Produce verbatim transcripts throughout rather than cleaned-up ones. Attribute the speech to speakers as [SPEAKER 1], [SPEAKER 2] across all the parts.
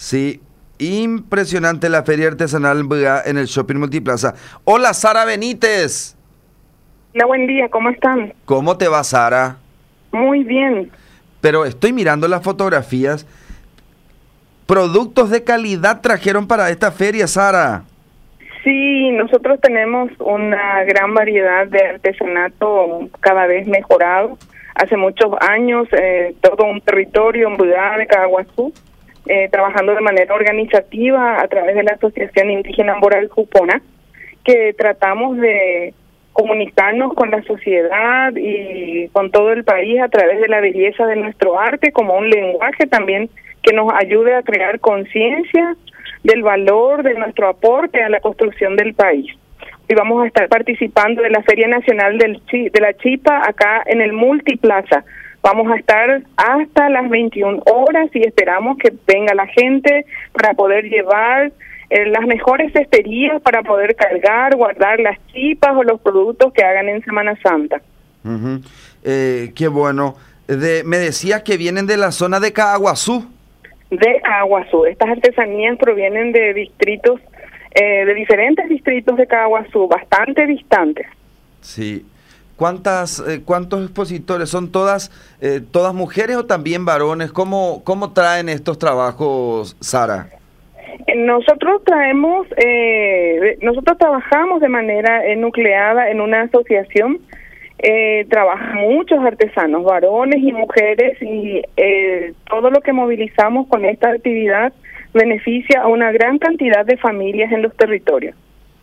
[SPEAKER 1] Sí, impresionante la feria artesanal en el Shopping Multiplaza. Hola, Sara Benítez.
[SPEAKER 2] Hola, buen día, ¿cómo están?
[SPEAKER 1] ¿Cómo te va, Sara?
[SPEAKER 2] Muy bien.
[SPEAKER 1] Pero estoy mirando las fotografías. Productos de calidad trajeron para esta feria, Sara.
[SPEAKER 2] Sí, nosotros tenemos una gran variedad de artesanato cada vez mejorado. Hace muchos años, eh, todo un territorio en Budá de Caaguazú, eh, trabajando de manera organizativa a través de la Asociación Indígena Moral Jupona, que tratamos de comunicarnos con la sociedad y con todo el país a través de la belleza de nuestro arte, como un lenguaje también que nos ayude a crear conciencia del valor de nuestro aporte a la construcción del país. Y vamos a estar participando de la Feria Nacional del Chi, de la Chipa acá en el Multiplaza. Vamos a estar hasta las veintiuna horas y esperamos que venga la gente para poder llevar eh, las mejores cesterías para poder cargar, guardar las chipas o los productos que hagan en Semana Santa.
[SPEAKER 1] Uh-huh. eh, qué bueno. De, me decías que vienen de la zona de Caaguazú.
[SPEAKER 2] De Caaguazú. Estas artesanías provienen de distritos, eh, de diferentes distritos de Caaguazú, bastante distantes.
[SPEAKER 1] Sí. ¿Cuántas, eh, cuántos expositores? ¿Son todas, eh, todas mujeres o también varones? ¿Cómo, cómo traen estos trabajos, Sara?
[SPEAKER 2] Nosotros traemos, eh, nosotros trabajamos de manera eh, nucleada en una asociación. Eh, trabajan muchos artesanos, varones y mujeres, y eh, todo lo que movilizamos con esta actividad beneficia a una gran cantidad de familias en los territorios.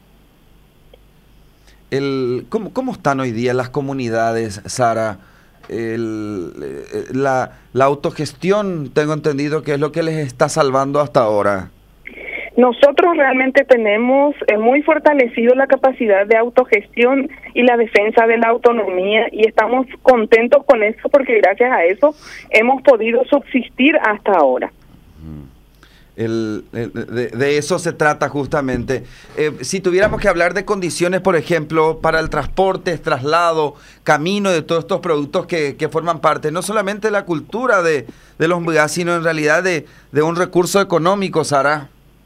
[SPEAKER 1] El, ¿cómo, ¿Cómo están hoy día las comunidades, Sara? El, la, la autogestión, tengo entendido que es lo que les está salvando hasta ahora.
[SPEAKER 2] Nosotros realmente tenemos eh, muy fortalecido la capacidad de autogestión y la defensa de la autonomía, y estamos contentos con eso porque gracias a eso hemos podido subsistir hasta ahora.
[SPEAKER 1] El, el, de, de eso se trata justamente. Eh, si tuviéramos que hablar de condiciones, por ejemplo, para el transporte, traslado, camino de todos estos productos que, que forman parte, no solamente de la cultura de, de los mbugá, sino en realidad de, de un recurso económico, Sara.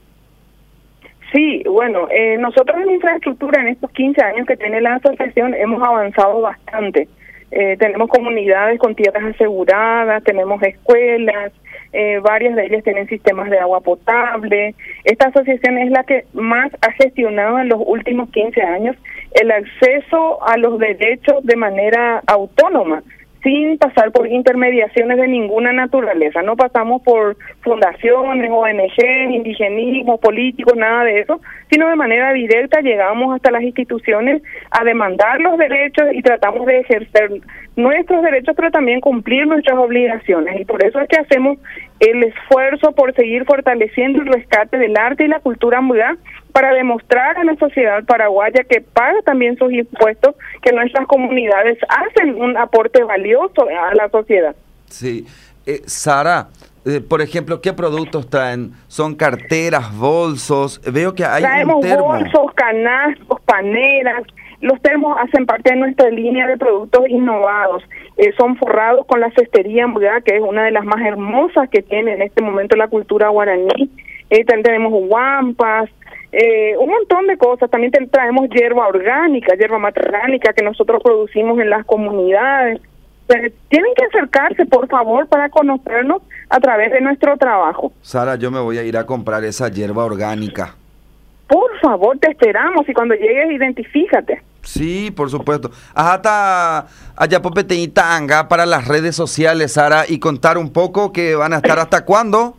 [SPEAKER 2] Sí, bueno, eh, nosotros en infraestructura en estos quince años que tiene la asociación hemos avanzado bastante. Eh, tenemos comunidades con tierras aseguradas, tenemos escuelas, eh, varias de ellas tienen sistemas de agua potable. Esta asociación es la que más ha gestionado en los últimos quince años el acceso a los derechos de manera autónoma, sin pasar por intermediaciones de ninguna naturaleza. No pasamos por fundaciones, O N G, indigenismo, políticos, nada de eso, sino de manera directa llegamos hasta las instituciones a demandar los derechos y tratamos de ejercer nuestros derechos, pero también cumplir nuestras obligaciones. Y por eso es que hacemos el esfuerzo por seguir fortaleciendo el rescate del arte y la cultura mbugá, para demostrar a la sociedad paraguaya que paga también sus impuestos, que nuestras comunidades hacen un aporte valioso a la sociedad.
[SPEAKER 1] Sí. Eh, Sara, eh, por ejemplo, ¿qué productos traen? ¿Son carteras, bolsos? Veo que hay
[SPEAKER 2] Traemos
[SPEAKER 1] un termo.
[SPEAKER 2] bolsos, canastos, paneras. Los termos hacen parte de nuestra línea de productos innovados. Eh, son forrados con la cestería mbugá, que es una de las más hermosas que tiene en este momento la cultura guaraní. Eh, también tenemos guampas, Eh, un montón de cosas. También te traemos hierba orgánica, hierba mata orgánica que nosotros producimos en las comunidades. Pero tienen que acercarse, por favor, para conocernos a través de nuestro trabajo.
[SPEAKER 1] Sara, yo me voy a ir a comprar esa hierba orgánica.
[SPEAKER 2] Por favor, te esperamos, y cuando llegues, identifícate.
[SPEAKER 1] Sí, por supuesto. Hasta allá popeteñita anga para las redes sociales, Sara, y contar un poco que van a estar hasta cuándo.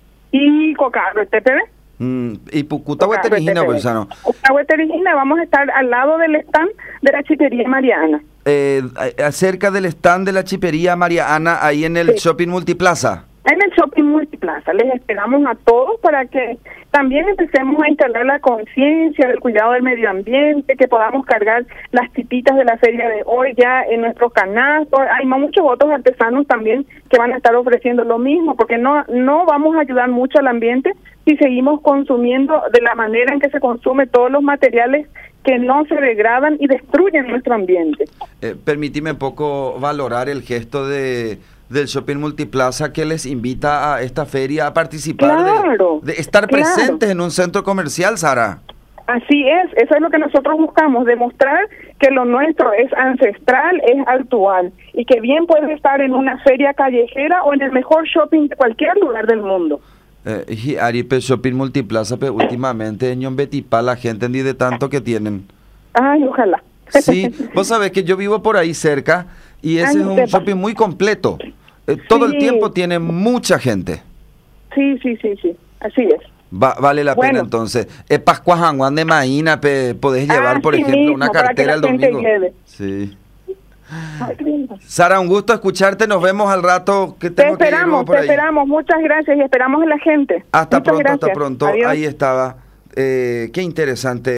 [SPEAKER 2] Y cocarro, ¿te ve?
[SPEAKER 1] Mm, y Pucutahueterijina, Bolsano.
[SPEAKER 2] Pucutahueterijina, vamos a estar al lado del stand de la Chipería María Ana.
[SPEAKER 1] Eh, acerca del stand de la Chipería María Ana, ahí en el sí. Shopping Multiplaza.
[SPEAKER 2] En el Shopping Multiplaza. Les esperamos a todos para que también empecemos a instalar la conciencia del cuidado del medio ambiente, que podamos cargar las tipitas de la feria de hoy ya en nuestros canastos. Hay muchos otros artesanos también que van a estar ofreciendo lo mismo, porque no, no vamos a ayudar mucho al ambiente si seguimos consumiendo de la manera en que se consume todos los materiales que no se degradan y destruyen nuestro ambiente.
[SPEAKER 1] Eh, permíteme un poco valorar el gesto de, del Shopping Multiplaza que les invita a esta feria a participar,
[SPEAKER 2] Claro,
[SPEAKER 1] de, de estar
[SPEAKER 2] claro.
[SPEAKER 1] presentes en un centro comercial, Sara.
[SPEAKER 2] Así es, eso es lo que nosotros buscamos, demostrar que lo nuestro es ancestral, es actual y que bien puede estar en una feria callejera o en el mejor shopping de cualquier lugar del mundo.
[SPEAKER 1] Eh, y Aripe Shopping Multiplaza, pero últimamente en Betipá la gente ni de tanto que tienen.
[SPEAKER 2] Ay, ojalá.
[SPEAKER 1] Sí, vos sabés que yo vivo por ahí cerca y ese
[SPEAKER 2] Ay,
[SPEAKER 1] es un
[SPEAKER 2] sepa.
[SPEAKER 1] shopping muy completo. Eh, todo el
[SPEAKER 2] Sí.
[SPEAKER 1] tiempo tiene mucha gente.
[SPEAKER 2] Sí, sí, sí, sí, así es.
[SPEAKER 1] Va, vale la
[SPEAKER 2] Bueno.
[SPEAKER 1] pena entonces. Eh, Pascua Janguán de Maína, pe, podés llevar, por
[SPEAKER 2] Así
[SPEAKER 1] ejemplo,
[SPEAKER 2] mismo,
[SPEAKER 1] una
[SPEAKER 2] para que
[SPEAKER 1] cartera el
[SPEAKER 2] la gente
[SPEAKER 1] domingo.
[SPEAKER 2] lleve.
[SPEAKER 1] Sí.
[SPEAKER 2] Ay, qué lindo.
[SPEAKER 1] Sara, un gusto escucharte. Nos vemos al rato que
[SPEAKER 2] Te
[SPEAKER 1] tengo que ir luego
[SPEAKER 2] esperamos,
[SPEAKER 1] por
[SPEAKER 2] te
[SPEAKER 1] ahí.
[SPEAKER 2] esperamos. Muchas gracias y esperamos a la gente.
[SPEAKER 1] Hasta
[SPEAKER 2] Muchas
[SPEAKER 1] pronto, hasta
[SPEAKER 2] gracias.
[SPEAKER 1] pronto.
[SPEAKER 2] Adiós.
[SPEAKER 1] Ahí estaba. Eh, qué interesante.